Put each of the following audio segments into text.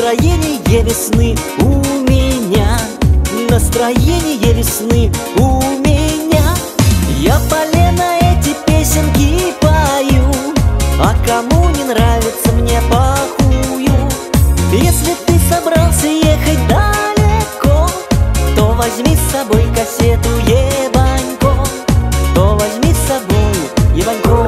настроение весны у меня, настроение весны у меня. Я полено эти песенки пою, а кому не нравится, мне похую. Если ты собрался ехать далеко, то возьми с собой кассету Ебанько, то возьми с собой Ебанько.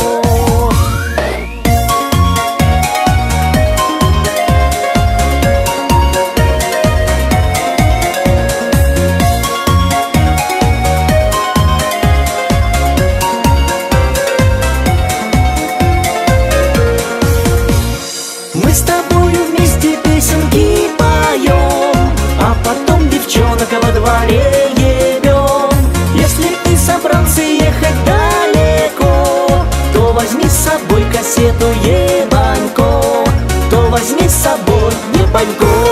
Мы с тобою вместе песенки поем, а потом девчонок во дворе ебем. Если ты собрался ехать далеко, то возьми с собой кассету Ебанько, то возьми с собой Ебанько.